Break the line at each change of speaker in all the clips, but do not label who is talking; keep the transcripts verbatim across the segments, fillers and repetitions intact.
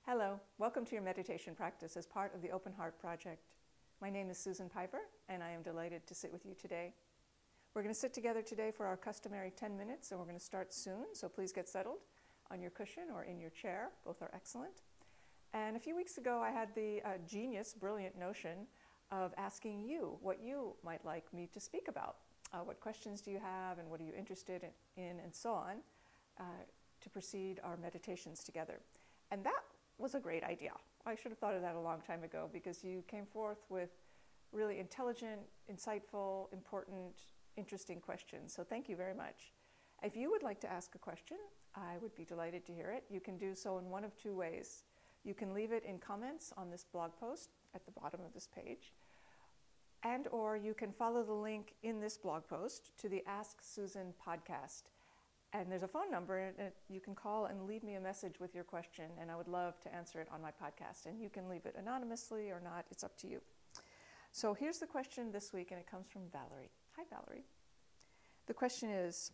Hello, welcome to your meditation practice as part of the Open Heart Project. My name is Susan Piper, and I am delighted to sit with you today. We're going to sit together today for our customary ten minutes, and we're going to start soon, so please get settled on your cushion or in your chair. Both are excellent. And a few weeks ago, I had the uh, genius, brilliant notion of asking you what you might like me to speak about. Uh, what questions do you have, and what are you interested in, in and so on, uh, to proceed our meditations together. And that was a great idea. I should have thought of that a long time ago, because you came forth with really intelligent, insightful, important, interesting questions. So thank you very much. If you would like to ask a question, I would be delighted to hear it. You can do so in one of two ways. You can leave it in comments on this blog post at the bottom of this page, and or you can follow the link in this blog post to the Ask Susan podcast. And there's a phone number and you can call and leave me a message with your question, and I would love to answer it on my podcast. And you can leave it anonymously or not, it's up to you. So here's the question this week, and it comes from Valerie. Hi, Valerie. The question is,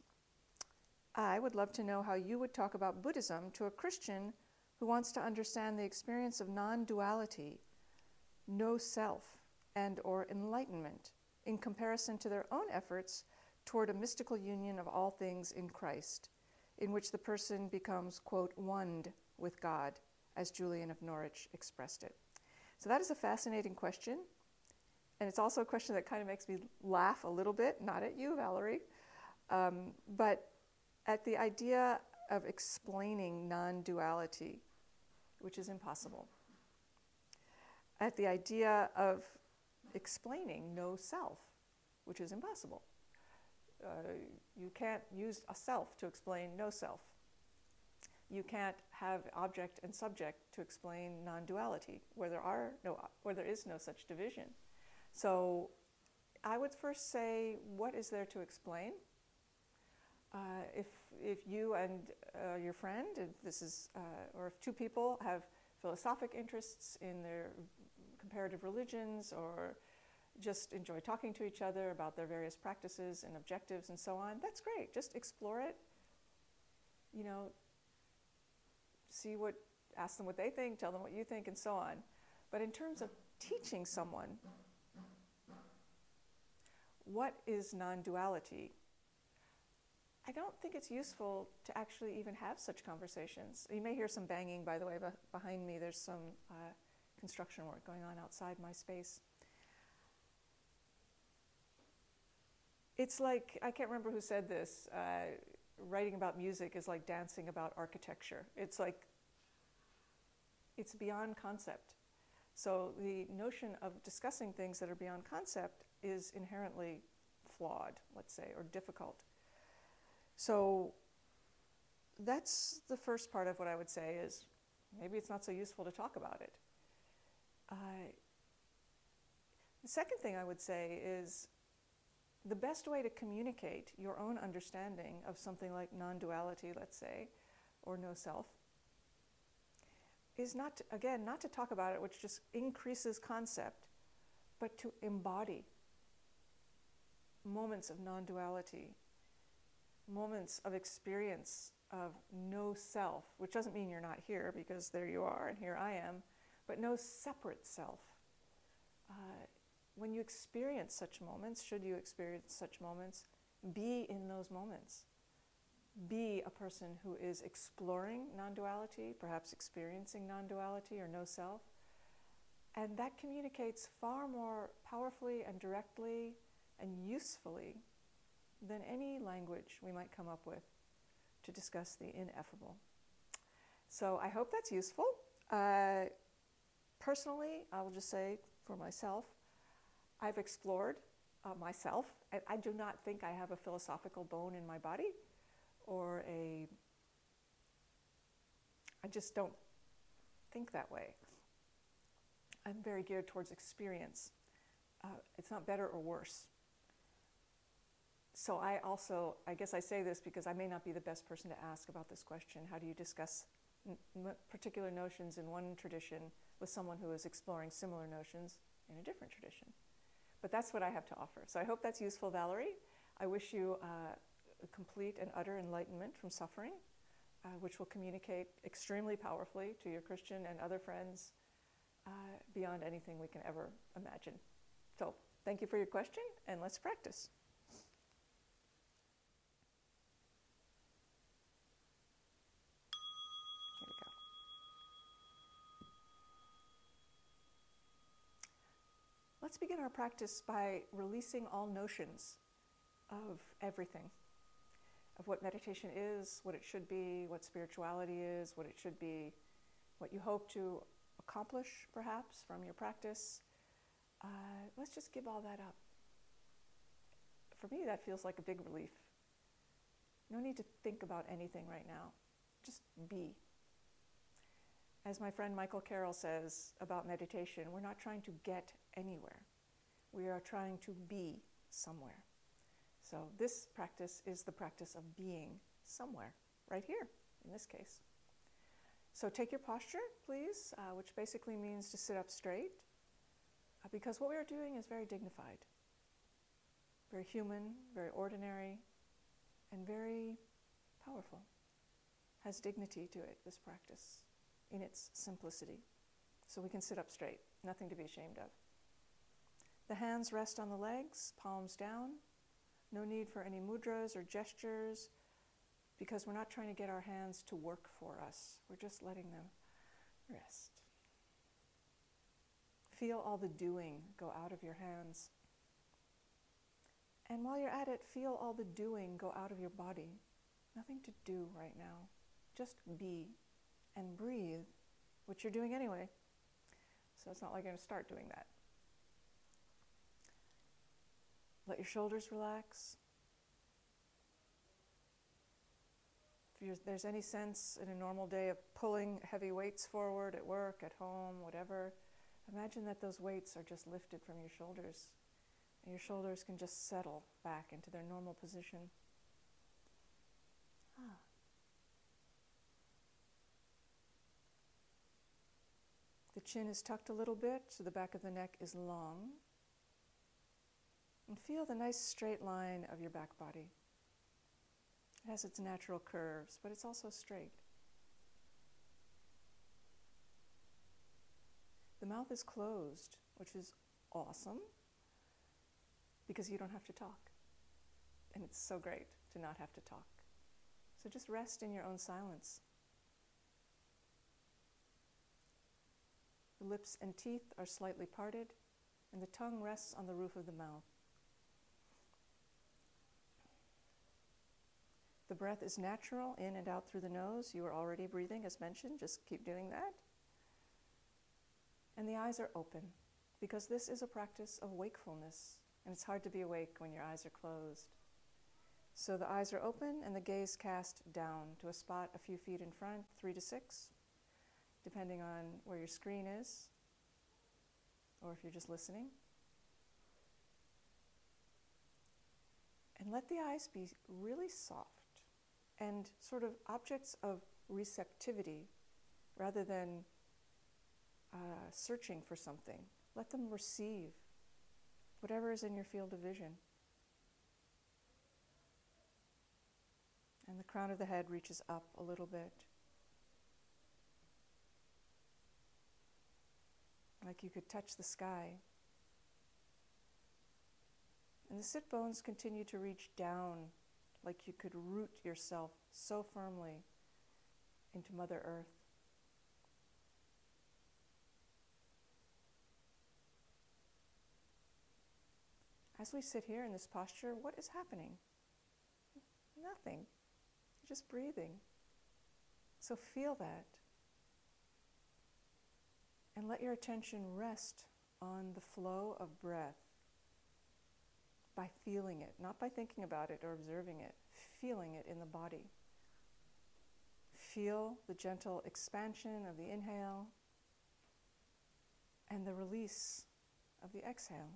I would love to know how you would talk about Buddhism to a Christian who wants to understand the experience of non-duality, no self, and or enlightenment in comparison to their own efforts toward a mystical union of all things in Christ, in which the person becomes, quote, oned with God, as Julian of Norwich expressed it. So that is a fascinating question, and it's also a question that kind of makes me laugh a little bit, not at you, Valerie, um, but at the idea of explaining non-duality, which is impossible. At the idea of explaining no self, which is impossible. Uh, you can't use a self to explain no self. You can't have object and subject to explain non-duality, where there are no, where there is no such division. So, I would first say, what is there to explain? Uh, if if you and uh, your friend, if this is, uh, or if two people have philosophic interests in their comparative religions, or just enjoy talking to each other about their various practices and objectives and so on, that's great. Just explore it. You know, see what, ask them what they think, tell them what you think, and so on. But in terms of teaching someone, what is non-duality? I don't think it's useful to actually even have such conversations. You may hear some banging, by the way, behind me. There's some uh, construction work going on outside my space. It's like, I can't remember who said this, uh, writing about music is like dancing about architecture. It's like, it's beyond concept. So the notion of discussing things that are beyond concept is inherently flawed, let's say, or difficult. So that's the first part of what I would say is, maybe it's not so useful to talk about it. Uh, the second thing I would say is, the best way to communicate your own understanding of something like non-duality, let's say, or no self, is not, to, again, not to talk about it, which just increases concept, but to embody moments of non-duality, moments of experience of no self, which doesn't mean you're not here, because there you are and here I am, but no separate self. Uh, When you experience such moments, should you experience such moments, be in those moments. Be a person who is exploring non-duality, perhaps experiencing non-duality or no self. And that communicates far more powerfully and directly and usefully than any language we might come up with to discuss the ineffable. So I hope that's useful. Uh, personally, I will just say for myself, I've explored uh, myself. I, I do not think I have a philosophical bone in my body, or a, I just don't think that way. I'm very geared towards experience. Uh, it's not better or worse. So I also, I guess I say this because I may not be the best person to ask about this question. How do you discuss n- n- particular notions in one tradition with someone who is exploring similar notions in a different tradition? But that's what I have to offer. So I hope that's useful, Valerie. I wish you uh, complete and utter enlightenment from suffering, uh, which will communicate extremely powerfully to your Christian and other friends uh, beyond anything we can ever imagine. So thank you for your question, and let's practice. Here we go. Let's begin our practice by releasing all notions of everything, of what meditation is, what it should be, what spirituality is, what it should be, what you hope to accomplish, perhaps, from your practice. Uh, let's just give all that up. For me, that feels like a big relief. No need to think about anything right now. Just be. As my friend Michael Carroll says about meditation, we're not trying to get anywhere. We are trying to be somewhere. So this practice is the practice of being somewhere, right here, in this case. So take your posture, please, uh, which basically means to sit up straight, uh, because what we are doing is very dignified, very human, very ordinary, and very powerful. Has dignity to it, this practice, in its simplicity. So we can sit up straight, nothing to be ashamed of. The hands rest on the legs, palms down. No need for any mudras or gestures, because we're not trying to get our hands to work for us. We're just letting them rest. Feel all the doing go out of your hands. And while you're at it, feel all the doing go out of your body. Nothing to do right now. Just be and breathe, which you're doing anyway. So it's not like you're going to start doing that. Let your shoulders relax. If there's any sense in a normal day of pulling heavy weights forward at work, at home, whatever, imagine that those weights are just lifted from your shoulders, and your shoulders can just settle back into their normal position. Ah. The chin is tucked a little bit, so the back of the neck is long. And feel the nice straight line of your back body. It has its natural curves, but it's also straight. The mouth is closed, which is awesome, because you don't have to talk. And it's so great to not have to talk. So just rest in your own silence. The lips and teeth are slightly parted, and the tongue rests on the roof of the mouth. The breath is natural, in and out through the nose. You are already breathing, as mentioned. Just keep doing that. And the eyes are open, because this is a practice of wakefulness, and it's hard to be awake when your eyes are closed. So the eyes are open, and the gaze cast down to a spot a few feet in front, three to six, depending on where your screen is, or if you're just listening. And let the eyes be really soft and sort of objects of receptivity rather than uh, searching for something. Let them receive whatever is in your field of vision. And the crown of the head reaches up a little bit, like you could touch the sky. And the sit bones continue to reach down, like you could root yourself so firmly into Mother Earth. As we sit here in this posture, what is happening? Nothing. You're just breathing. So feel that. And let your attention rest on the flow of breath by feeling it, not by thinking about it or observing it, feeling it in the body. Feel the gentle expansion of the inhale and the release of the exhale.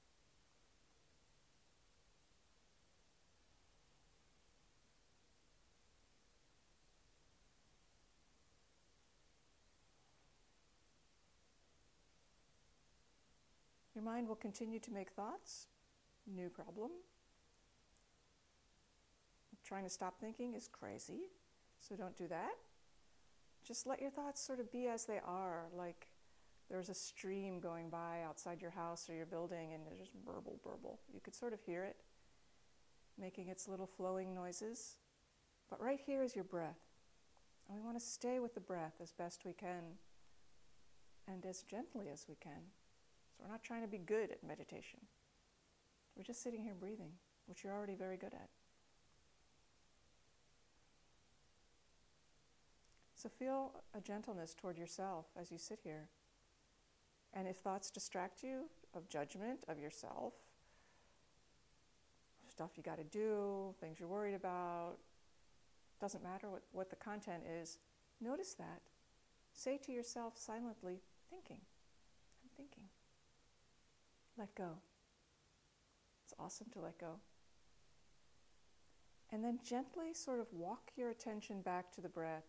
Your mind will continue to make thoughts. New problem. Trying to stop thinking is crazy. So don't do that. Just let your thoughts sort of be as they are, like there's a stream going by outside your house or your building and there's just burble, burble. You could sort of hear it, making its little flowing noises. But right here is your breath. And we want to stay with the breath as best we can and as gently as we can. So we're not trying to be good at meditation. We're just sitting here breathing, which you're already very good at. So feel a gentleness toward yourself as you sit here. And if thoughts distract you of judgment of yourself, stuff you got to do, things you're worried about, doesn't matter what, what the content is, notice that. Say to yourself silently, thinking, I'm thinking. Let go. It's awesome to let go. And then gently sort of walk your attention back to the breath,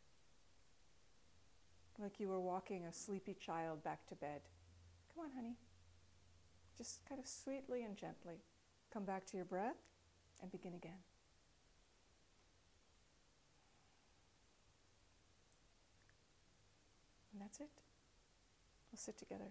like you were walking a sleepy child back to bed. Come on, honey. Just kind of sweetly and gently come back to your breath and begin again. And that's it. We'll sit together.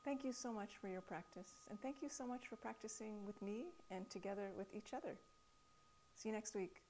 Thank you so much for your practice, and thank you so much for practicing with me and together with each other. See you next week.